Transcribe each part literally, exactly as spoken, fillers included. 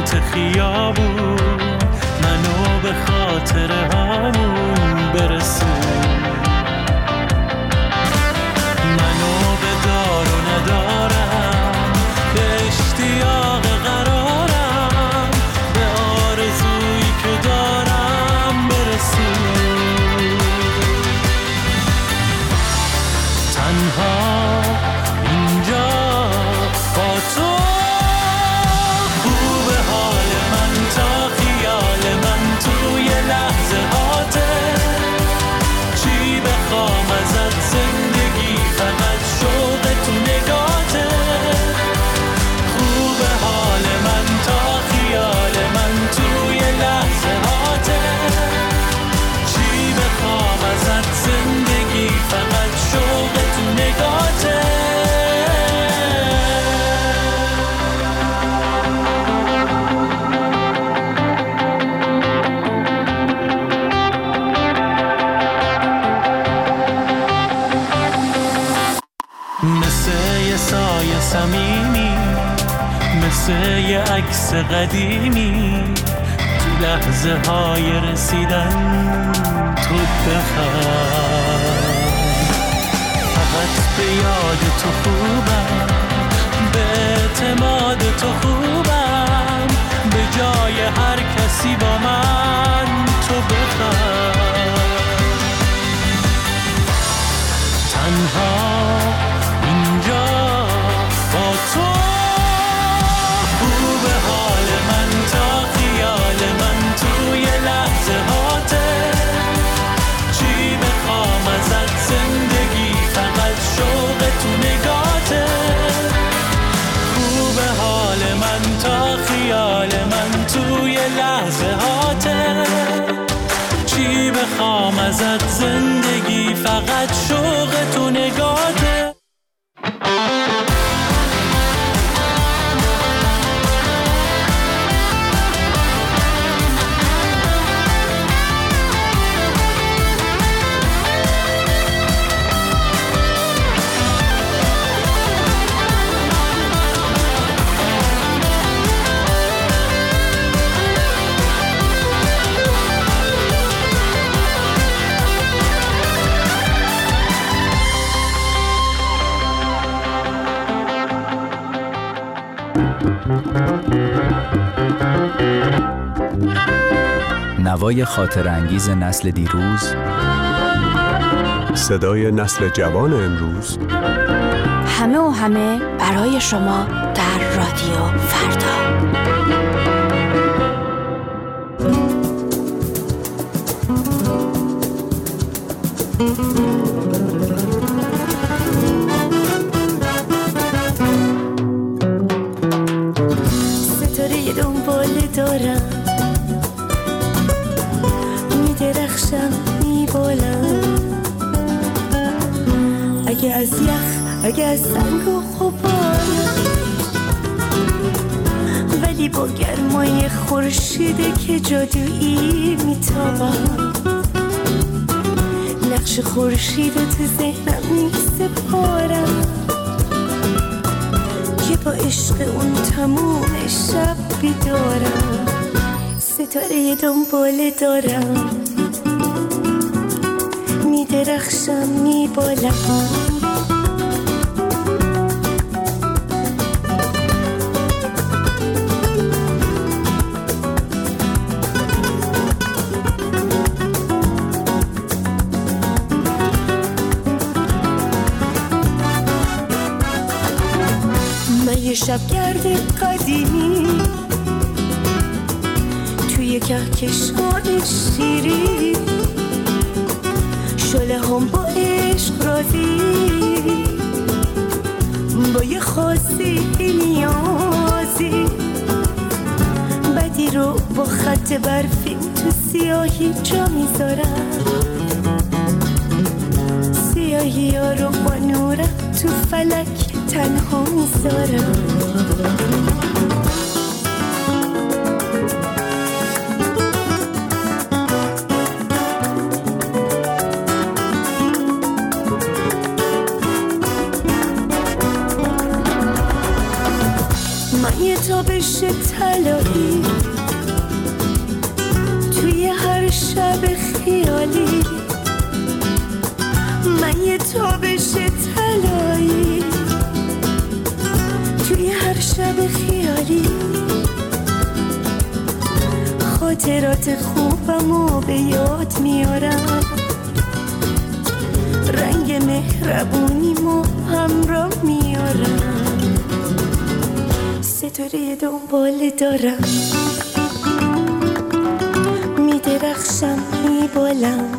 وسط خیابون منو به خاطر همون برسون. منو به دار و ندارم، به اشتیاق قرارم، به آرزویی که دارم برسون. تنها اینجا با تو خوب حال من تا خیال من توی لحظه هاته. چی بخوام ازت زندگی فقط شوق تو نگاته. خوب حال من تا خیال من توی لحظه هاته. چی بخوام ازت زندگی فقط شوق تو نگاته. مثل یه سایه صمیمی، مثل یه عکس قدیمی، تو لحظه های رسیدن تو بخواه. فقط به یاد تو خوبم، به اعتماد تو خوبم، به جای هر کسی با من تو بخواه. تنها اینجا با تو خوب حال من تا خیال من توی لحظه هاته. چی بخوام ازت زندگی فقط شوق تو نگاته. خوب حال من تا خیال من توی لحظه هاته. چی بخوام ازت زندگی فقط شوق تو نگاته. نوای خاطر انگیز نسل دیروز، صدای نسل جوان امروز، همه و همه برای شما در رادیو فردا. ستاره دنبال دارم، میدرخشم میبالم. اگه از یخ، اگه از سنگ و غبار، ولی با گرمای خورشیده که جادویی میتابم. نقش خورشید تو ذهنم میسپارم که با عشق اون تموم شب بیدارم. ستاره دنبال دارم، میدرخشم میبالم. من یه شبگرد قدیمی توی کهکشان شیری، شله هم با عشق راضی، با یه خاصی نیازی، بدی رو با خط برفی تو سیاهی جا میذارم. سیاهی ها رو با نورم تو فلک تنها میذارم. من یه تابش طلایی توی هر شب خیالی من یه تابش طلایی توی هر شب خیالی خاطرات خوبمو به یاد میارم رنگ مهربونیمو همراه میارم ستاره دنبال دارم میدرخشم میبالم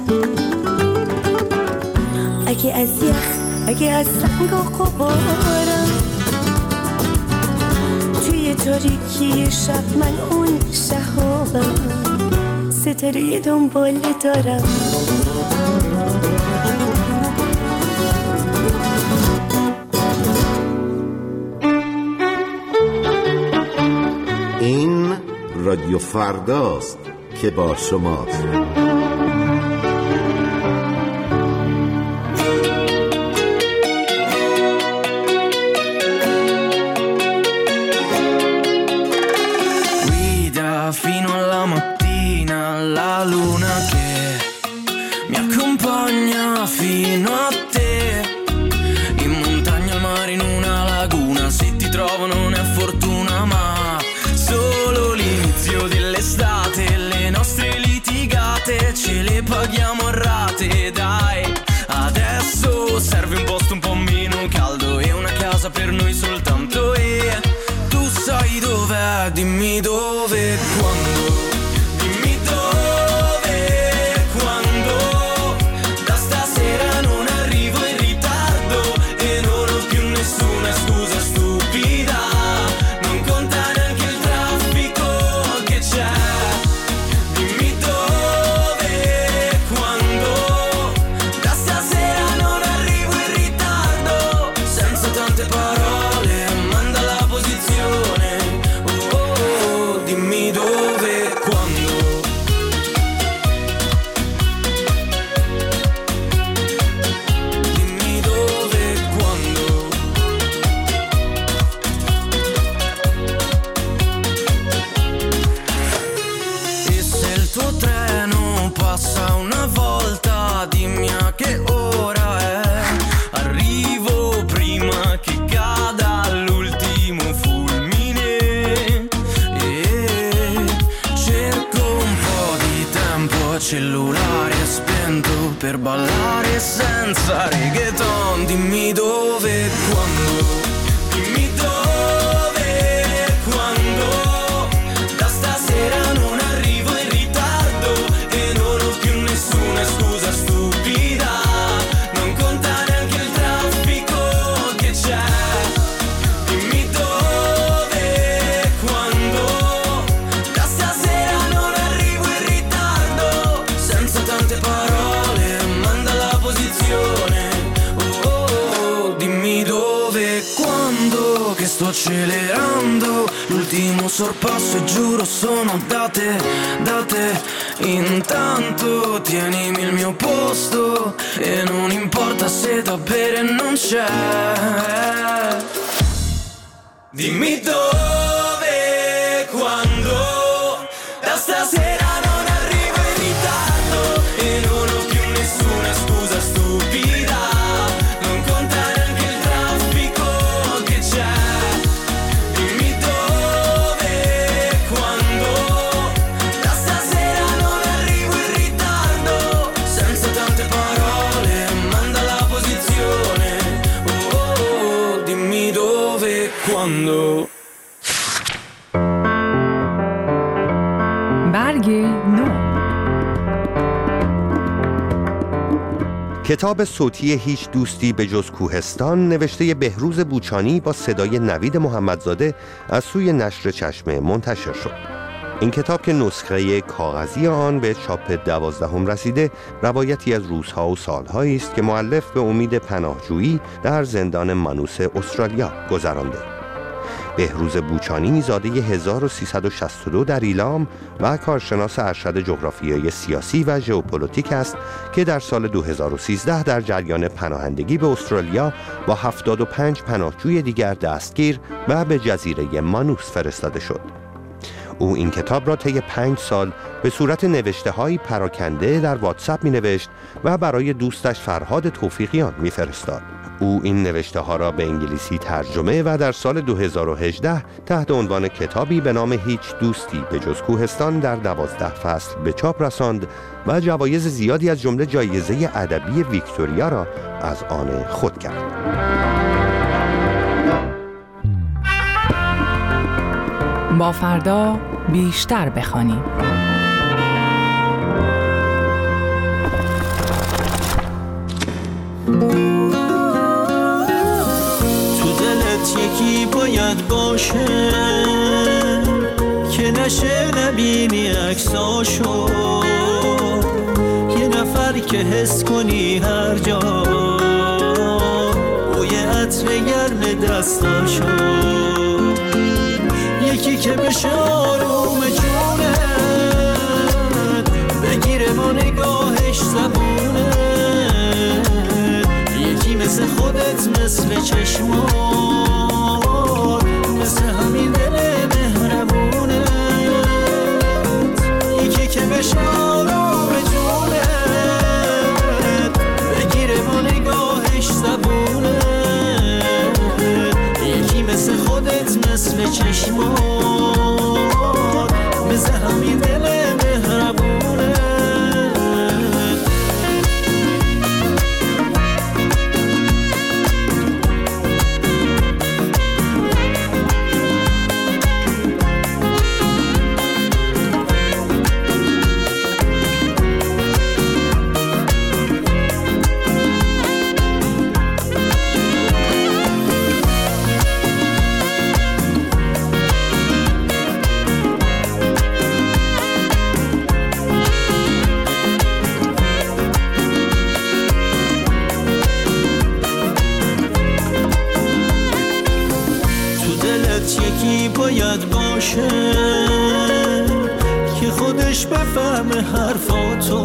اگه از یخ اگه از سنگ و غبارم توی تاریکی شب من اون شهابم ستاره دنبال دارم این رادیو فرداست که با شماست. Guida fino alla mattina la luna che mi accompagna fino a te. In montagna, al mare, in una laguna, se ti trovo non è fortuna ma solo l'inizio dell'estate. Le nostre litigate ce le paghiamo a rate. Dai, adesso serve un posto un po' meno caldo e una casa per noi soltanto. E tu sai dov'è, dimmi dove e quando. Dimmi dove e quando. Da stasera non arrivo in ritardo e non ho più nessuna scusa stupida. Non conta neanche il traffico che c'è. Dimmi dove e quando. Da stasera non arrivo in ritardo. Senza tante parole, manda la posizione. Oh, oh, oh, dimmi dove e quando. Dimmi dove e quando. E se il tuo treno passa una volta, dimmi a che ora è. Arrivo prima che cada l'ultimo fulmine. E cerco un po' di tempo, cellulare spento per ballare senza reggaeton. Dimmi dove e quando. Dimmi dove e quando. Da stasera non arrivo in ritardo e non ho più nessuna scusa stupida. Non conta neanche il traffico che c'è. Dimmi dove e quando. Da stasera non arrivo in ritardo. Senza tante parole, manda la posizione. Oh, oh, oh, dimmi dove e quando. Che sto accelerando l'ultimo sorpasso e giuro sono date, date. Intanto tienimi il mio posto e non importa se da bere non c'è. Dimmi dove e quando. Da stasera non arrivo in ritardo e non ho più nessuna scusa stupida. Non conta neanche il traffico che c'è. Dimmi dove e quando. Da stasera non arrivo in ritardo. Senza tante parole, manda la posizione. Oh, oh, oh, dimmi dove e quando. برگ نو. کتاب صوتی هیچ دوستی به جز کوهستان نوشته بهروز بوچانی با صدای نوید محمدزاده از سوی نشر چشمه منتشر شد. این کتاب که نسخه کاغذی آن به چاپ دوازدهم رسیده، روایتی از روزها و سالهایی است که مؤلف به امید پناهجویی در زندان مانوس استرالیا گذرانده. بهروز بوچانی زاده هزار و سیصد و شصت و دو در ایلام و کارشناس ارشد جغرافیای سیاسی و ژئوپلیتیک است که در سال دو هزار و سیزده در جریان پناهندگی به استرالیا با هفتاد و پنج پناهجوی دیگر دستگیر و به جزیره مانوس فرستاده شد. او این کتاب را طی پنج سال به صورت نوشته‌های پراکنده در واتساپ می‌نوشت و برای دوستش فرهاد توفیقیان می‌فرستاد. او این نوشته‌ها را به انگلیسی ترجمه و در سال دو هزار و هجده تحت عنوان کتابی به نام هیچ دوستی به جز کوهستان در دوازده فصل به چاپ رساند و جوایز زیادی از جمله جایزه ادبی ویکتوریا را از آن خود کرد. با فردا بیشتر بخوانیم. تو دلت یکی باید باشه که نشه نبینی عکساشو، یه نفر که حس کنی هر جا بوی عطر گرم دستاشو، یکی که بشه آروم جونت بگیره با نگاهش زبونت، یکی مثل خودت مثل چشمات مثل همین دل مهربونت، یکی که بشه آروم جونت بگیره با نگاهش زبونت، یکی مثل خودت مثل چشمات مثل همین دل مهربونه. باید باشه که خودش بفهمه حرفاتو،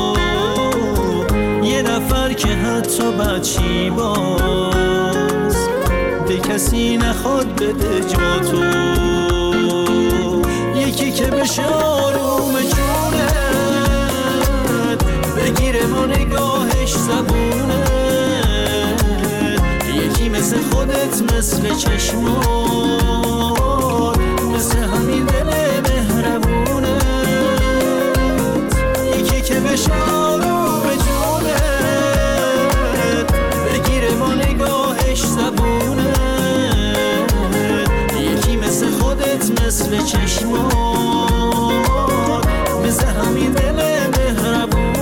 یه نفر که حتی بچی باز به کسی نخواد بده جاتو، یکی که بشه آروم جونت بگیره با نگاهش زبونت، یکی مثل خودت مثل چشمات مثل همین دل مهربونت، یکی که بشه آروم جونت بگیره با نگاهش زبونت، یکی مثل خودت مثل چشمات مثل همین دل مهربونت.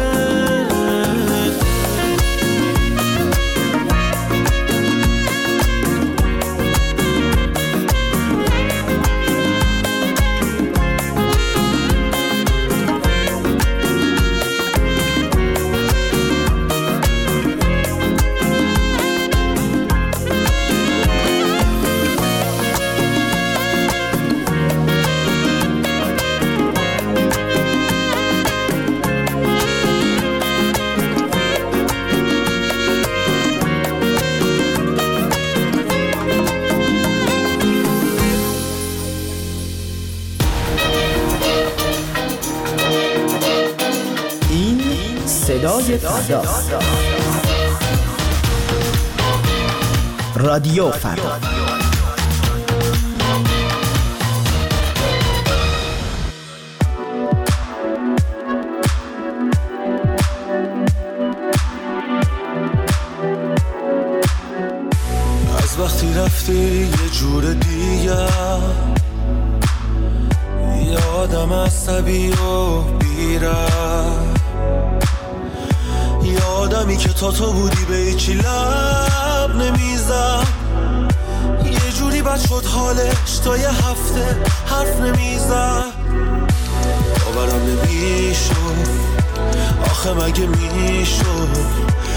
صدای فردا، رادیو فردا. از وقتی رفتی یه جور دیگه، یه آدم عصبی و بیره، یه آدمی که تا تو بودی به هیچی لب نمیزد، یه جوری بد شد حالش تا یه هفته حرف نمیزد، باورم نمیشد آخه مگه میشد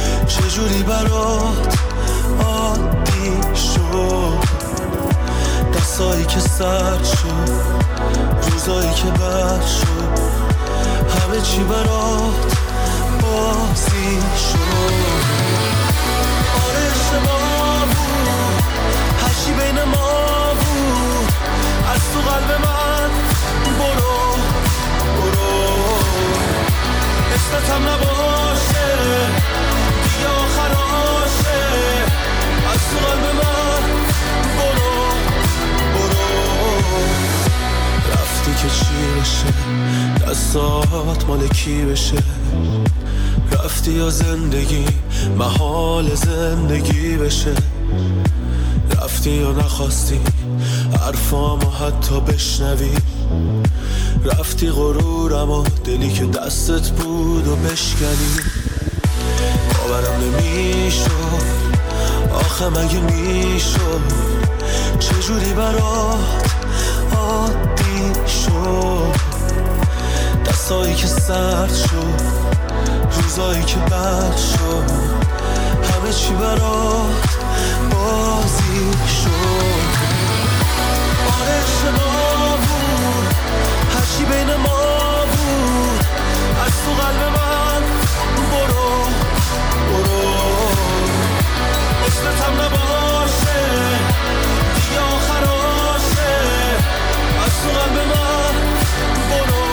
چجوری برات عادی شد، دستایی که سرد شد، روزایی که بد شد، همه چی برات بازی شد. آره اشتباه بود، هرچی بین ما بود از تو قلب من برو برو، اسمتم نباشه دیگه آخراشه، از تو قلب من برو برو. رفتی که چی بشه، دستات مال کی بشه، رفتی یا زندگی محال زندگی بشه، رفتی یا نخواستی حرفامو حتی بشنوی، رفتی غرورم و دلی که دستت بود و بشکنی. باورم نمیشد آخه مگه میشد، چجوری برات عادی شد، دستایی که سرد شد، روزایی که بد شد، همه چی برات بازی شد. آره اشتباه بود، هرچی بین ما بود از تو قلب من برو برو، اسمتم نباشه دیگه آخراشه، از تو قلب من برو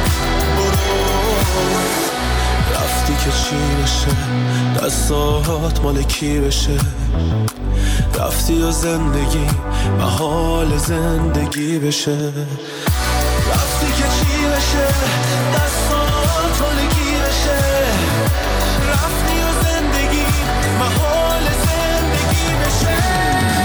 برو. رفتی که چی بشه، دستات مال کی بشه، رفتی یا زندگی محال زندگی بشه، رفتی که چی بشه، دستات مال کی بشه، رفتی یا زندگی محال زندگی بشه.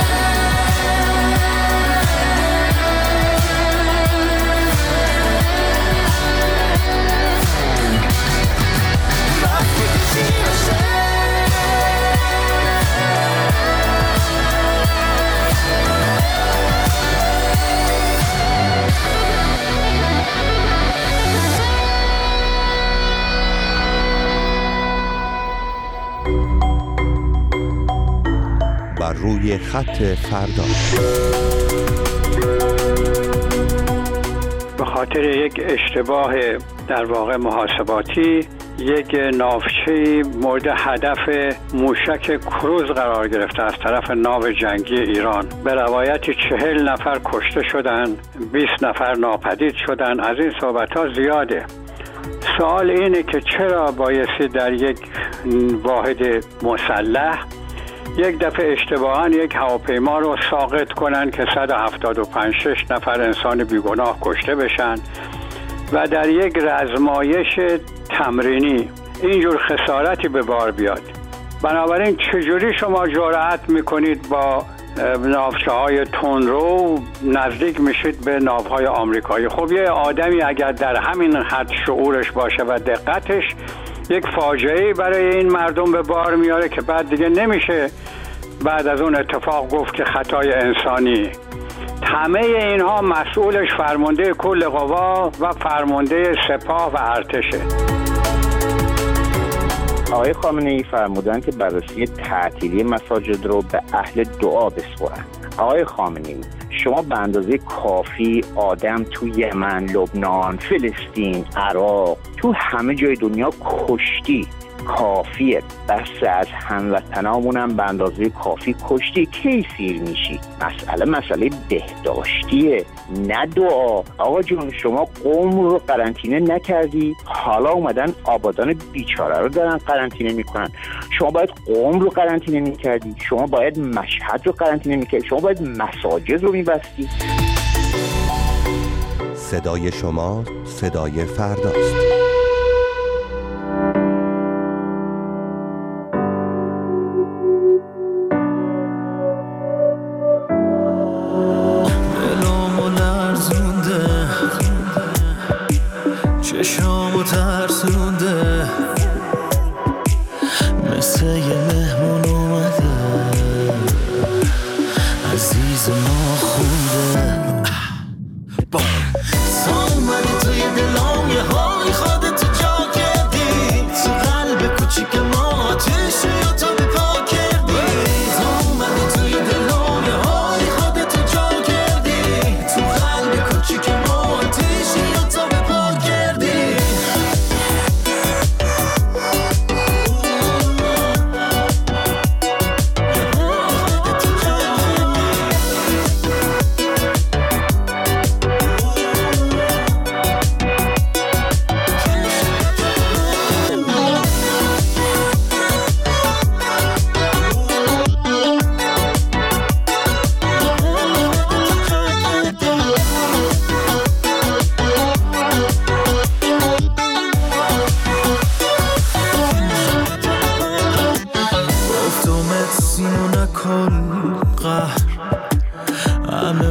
بر روی خط فردا. به خاطر یک اشتباه در واقع محاسباتی یک ناوچه‌ای مورد هدف موشک کروز قرار گرفته از طرف ناو جنگی ایران. به روایتی چهل نفر کشته شدن، بیست نفر ناپدید شدن. از این صحبت‌ها زیاده. سوال اینه که چرا بایستی در یک واحد مسلح یک دفعه اشتباهاً یک هواپیما رو ساقط کنن که صد و هفتاد و پنج شش نفر انسان بیگناه کشته بشن و در یک رزمایش تمرینی اینجور خسارتی به بار بیاد. بنابراین چجوری شما جرأت میکنید با ناوچه‌های تندرو نزدیک میشید به ناوهای آمریکایی؟ خب یه آدمی اگر در همین حد شعورش باشه و دقتش، یک فاجعه‌ای برای این مردم به بار میاره که بعد دیگه نمیشه بعد از اون اتفاق گفت که خطای انسانی. همه اینها مسئولش فرمانده کل قوا و فرمانده سپاه و ارتشه. آقای خامنه‌ای فرمودن که بررسی تعطیلی مساجد رو به اهل دعا بسپارن. آقای خامنه‌ای، شما به اندازه کافی آدم تو یمن، لبنان، فلسطین، عراق، تو همه جای دنیا کشتی. کافیه. بس از هموطنامونم به اندازه کافی کشتی. کی سیر میشی؟ مسئله مسئله بهداشتیه، نه دعا. آقا جون، شما قوم رو قرنطینه نکردی، حالا اومدن آبادان بیچاره رو دارن قرنطینه میکنن. شما باید قوم رو قرنطینه میکردی، شما باید مشهد رو قرنطینه میکردی، شما باید مساجد رو میبستی. صدای شما صدای فرداست. چشامو ترسونده مثل یه مهمون اومده عزیز ما خونده تا اومدی توی دلام یه حالی خودتو جا کردی تو قلب کوچیک ما آتیش یا تو بپا کردی تا اومدی توی دلام یه حالی خودتو جا کردی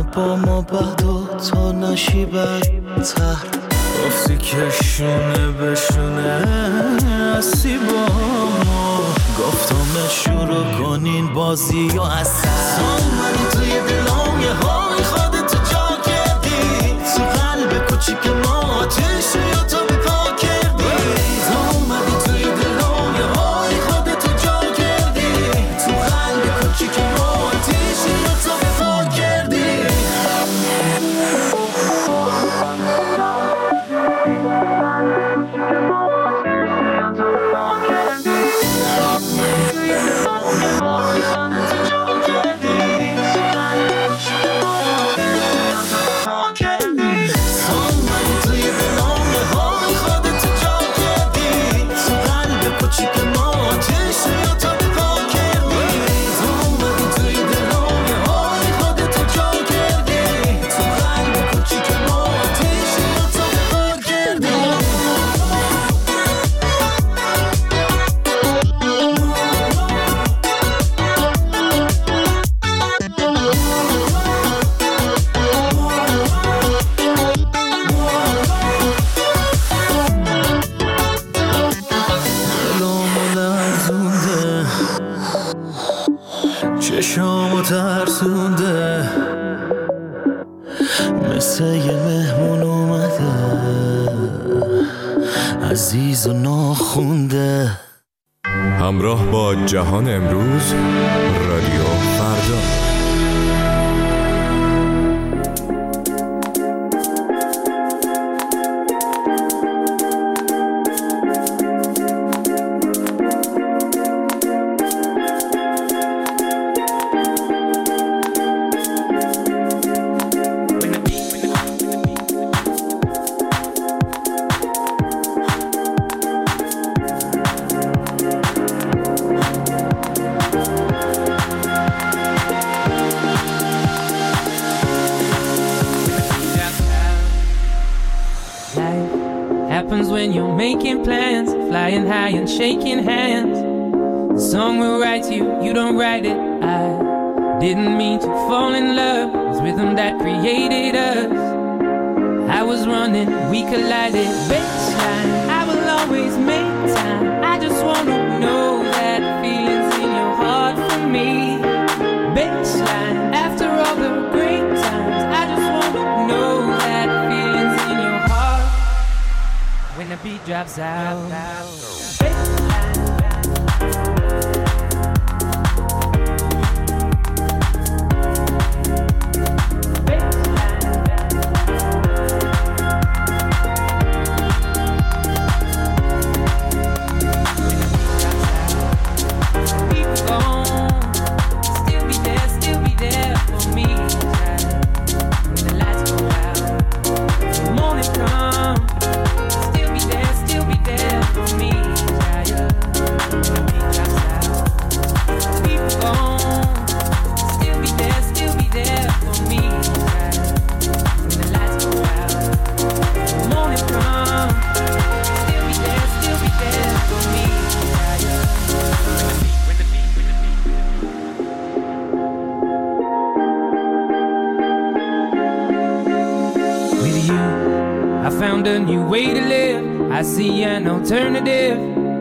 با ما بعد و تو نشی بدتر گفتی که شونه بشونه هستی با ما گفتم شروع کنین بازی و اصلا اومدی توی دلام یه های خودتو جا کردی تو قلب کوچیک ما آتش یا تو به پا کردی تو اومدی توی دلام یه های خودتو جا کردی تو قلب کوچیک ما آتش یا تو به پا کردی چشامو ترسونده مثل یه مهمون اومده عزیز و ناخونده همراه با جهان امروز رادیو فردا. When you're making plans, flying high and shaking hands. The song will write you, you don't write it. I didn't mean to fall in love. It was rhythm that created us. I was running, we collided. Baseline, I will always make time. I just wanna know that feelings in your heart for me. Baseline, after all the great times, I just wanna know that feelings in your heart. When the beat drops out, a new way to live. I see an alternative.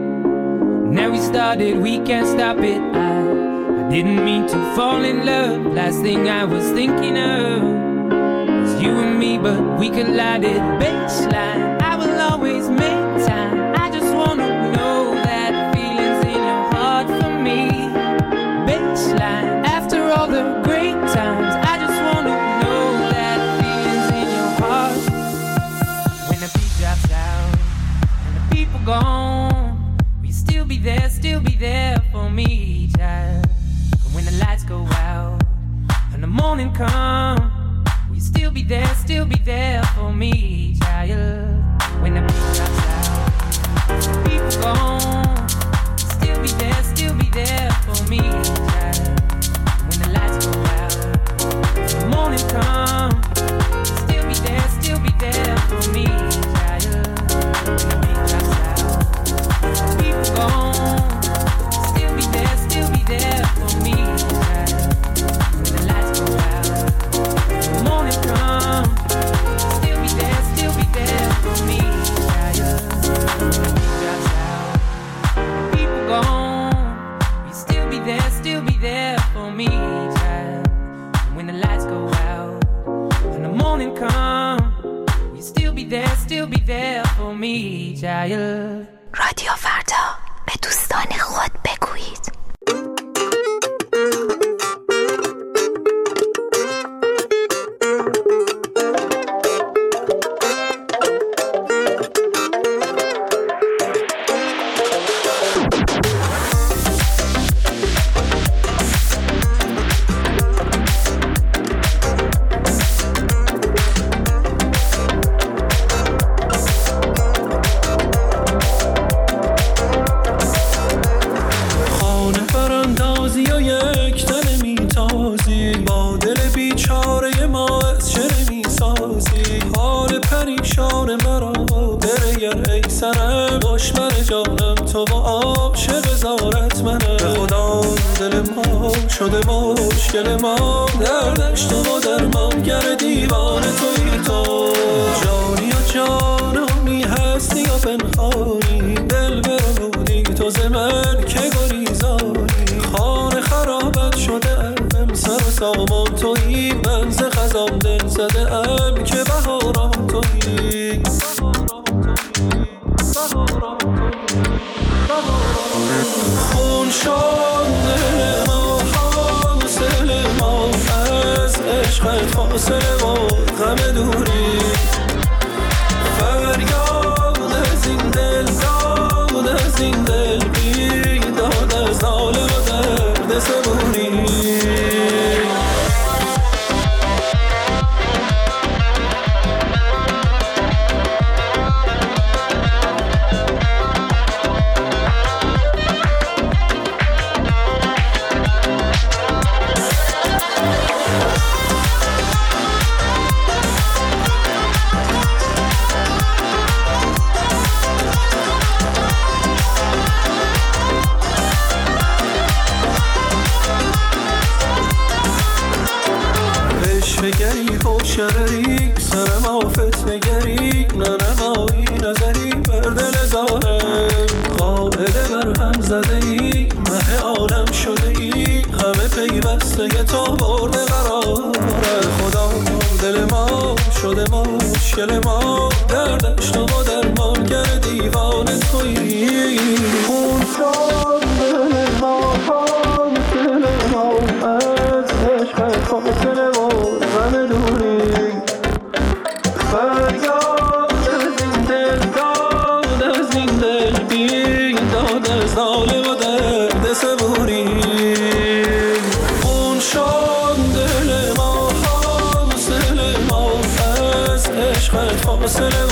Now we started, we can't stop it. I, I didn't mean to fall in love. Last thing I was thinking of was you and me, but we collided. Baseline, I will always make time. I just wanna know that feelings in your heart for me. Baseline, after all the great times, I just wanna know that feelings in your heart. When the beat drops out and the people gone, will you still be there, still be there for me, child? And when the lights go out and the morning comes, will you still be there, still be there for me, child? When the beat drops out and the people gone, still be there, still be there for me, child. When the lights go out and the morning comes, still be there, still be there for me, child. When the beat drops out, people gone, still be there, still be there for me, child. When the lights go out, the child. رادیو فردا، به دوستان خود بگویید. شده مشکل ما دردش تو و درمانگر دیوان توی تو جانی و جانمی هستی و پنهانی دل برمودی تو ز من که گریزانی خانه خرابت شده ام سر و سامان توی من ز خزان دل زده ام که بهاران توی خون شد دل ما حاصل ما از عشقت فاصله و غم دوری فریاد از این دل داد از این دل بیداد از ناله و درد صبوری نگری خوشگری سرم آفت نگری ننمایی نظری بر دل زارم قاعده بر هم زده ای مه عالم شده ای همه پیوسته تو برده قرار خدا دل ما شده مشکل ما دردش تو و درمانگر دیوان تویی خون شد دل ما حاصل ما از عشقت فاصله و غم دوری فریاد از این دل داد از این دل بیداد از ناله و درد صبوری خون شد دل ما حاصل ما از عشقت فاصله